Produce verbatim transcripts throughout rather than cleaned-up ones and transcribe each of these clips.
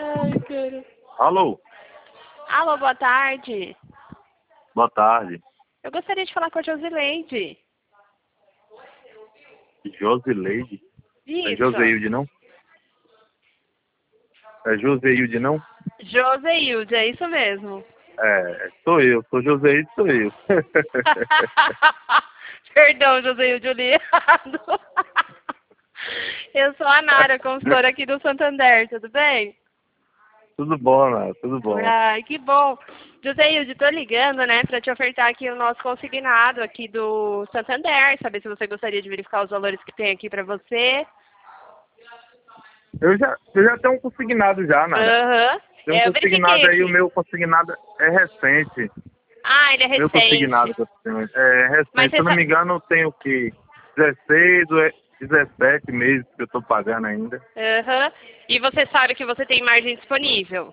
Ai, cara. Alô, Alô, boa tarde. boa tarde. Eu gostaria de falar com a Josileide. Josileide? É Isso. Joseilde, não? É Joseilde, não? Joseilde, é isso mesmo. É, sou eu. Sou Joseilde, sou eu. Perdão, Joseilde, eu li errado. Eu sou a Nara, consultora aqui do Santander, tudo bem? Tudo bom, Ana, tudo bom. Ai, que bom. Joseilde, tô ligando, né, para te ofertar aqui o nosso consignado aqui do Santander, saber se você gostaria de verificar os valores que tem aqui para você. Eu já, eu já tenho um consignado já, Nara. Aham. Tem um É, eu verifiquei consignado aí, aqui. o meu consignado é recente. Ah, ele é Meu consignado recente. é Mas recente. Se você eu não me sabe... engano, tem o que? dezesseis ou é dezessete meses que eu tô pagando ainda. Aham. E você sabe que você tem margem disponível?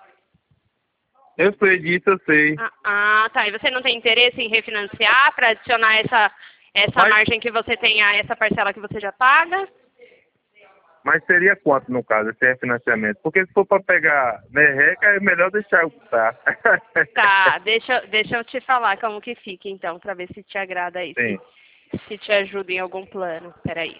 Eu sei disso, eu sei. Ah, ah, tá. E você não tem interesse em refinanciar para adicionar essa, essa Mas, margem que você tem a essa parcela que você já paga? mas seria quanto no caso, esse refinanciamento? Porque se for para pegar merreca, é melhor deixar eu tá. Tá, deixa, deixa eu te falar como que fica então, para ver se te agrada aí, se, Sim. se te ajuda em algum plano. Peraí.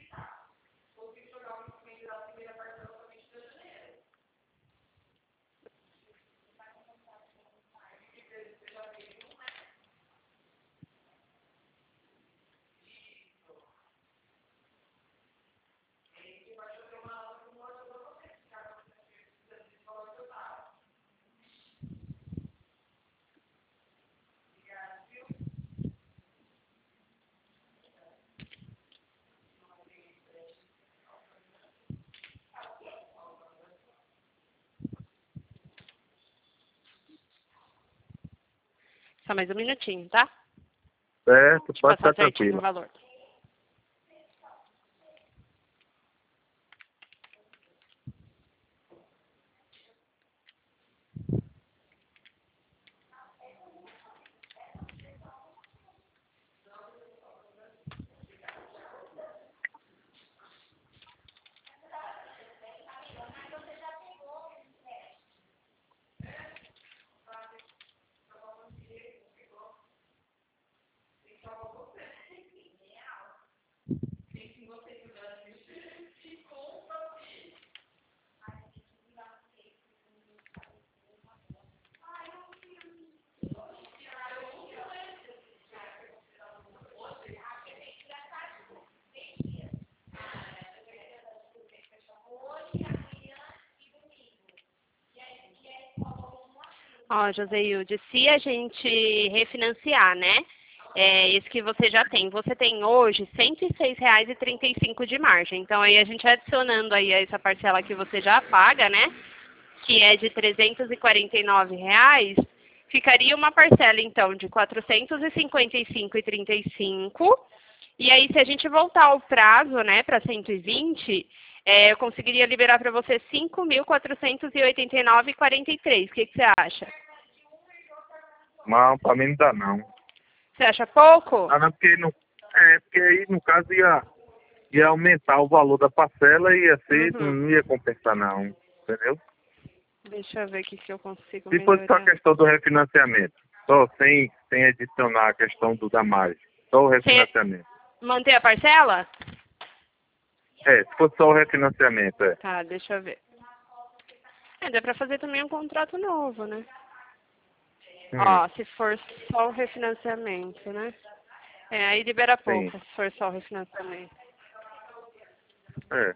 Só mais um minutinho, tá? Certo, Deixa eu pode passar estar certinho o tranquilo. valor. Ó, Joseilde, se a gente refinanciar, né? É, esse que você já tem. Você tem hoje cento e seis reais e trinta e cinco de margem. Então aí a gente adicionando aí essa parcela que você já paga, né? Que é de trezentos e quarenta e nove reais, ficaria uma parcela então de quatrocentos e cinquenta e cinco reais e trinta e cinco centavos. E aí se a gente voltar o prazo, né, para cento e vinte, é, eu conseguiria liberar para você cinco mil quatrocentos e oitenta e nove reais e quarenta e três centavos. O que, que você acha? Não, para mim não dá não. Você acha pouco? Ah, não, porque, não, é, porque aí no caso ia, ia aumentar o valor da parcela e ia ser, Uhum. não ia compensar não. Entendeu? Deixa eu ver aqui se eu consigo Se fosse só a melhorar. questão do refinanciamento, só sem, sem adicionar a questão do da margem, só o Você refinanciamento. manter a parcela? É, se fosse só o refinanciamento, é. Tá, deixa eu ver. É, dá pra fazer também um contrato novo, né? Hum, Ó, se for só o refinanciamento, né? É, aí libera sim. pouco, se for só o refinanciamento. É.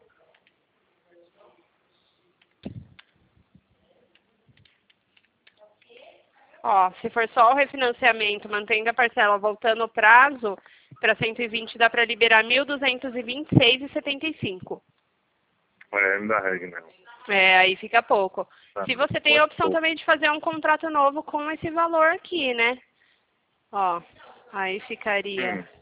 Ó, se for só o refinanciamento, mantendo a parcela, voltando o prazo, para cento e vinte dá para liberar mil duzentos e vinte e seis reais e setenta e cinco. É, não dá regra não. É, aí fica pouco. Tá, Se você tem a muito opção pouco. também de fazer um contrato novo com esse valor aqui, né? Ó, aí ficaria... Hum.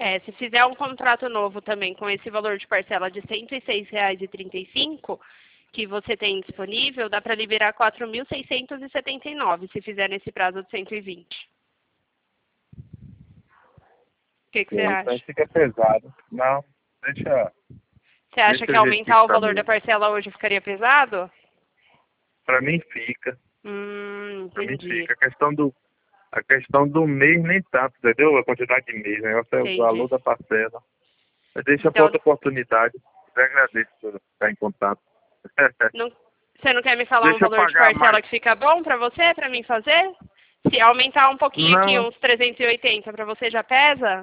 É, se fizer um contrato novo também com esse valor de parcela de cento e seis reais e trinta e cinco que você tem disponível, dá para liberar quatro mil seiscentos e setenta e nove se fizer nesse prazo de cento e vinte. O que, que você Então acha? fica pesado. Não, deixa. Você acha Deixa que eu ver aumentar o tá valor mesmo. da parcela hoje ficaria pesado? Pra mim fica. Hum, Pra mim entendi. fica. A questão do, a questão do mês nem tanto, entendeu? A quantidade de mês. O negócio é o valor Entendi. da parcela. Mas deixa pra Então, outra oportunidade. Eu agradeço por estar em contato. não, você não quer me falar um Deixa eu valor de pagar parcela mais. que fica bom para você, para mim fazer? Se aumentar um pouquinho aqui, Não, uns trezentos e oitenta, para você já pesa?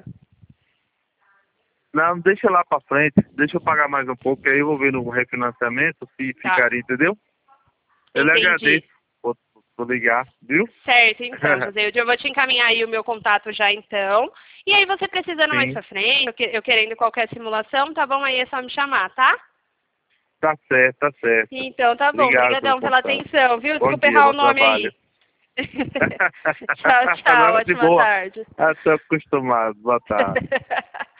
não, deixa lá pra frente. Deixa eu pagar mais um pouco, que aí eu vou ver no refinanciamento se Tá. ficaria, entendeu? Eu lhe Entendi. agradeço por, por ligar, viu? Certo, então, José. Eu vou te encaminhar aí o meu contato já, então. E aí, você precisando mais Sim, pra frente, eu que- eu querendo qualquer simulação, tá bom? Aí é só me chamar, tá? tá certo, tá certo. Então, tá bom. Obrigado pelo Obrigadão pela contato. atenção, viu? Bom Desculpa dia, errar o bom nome trabalho. aí. Tchau, tchau. Não, de Ótima boa. tarde. Estou acostumado. Boa tarde.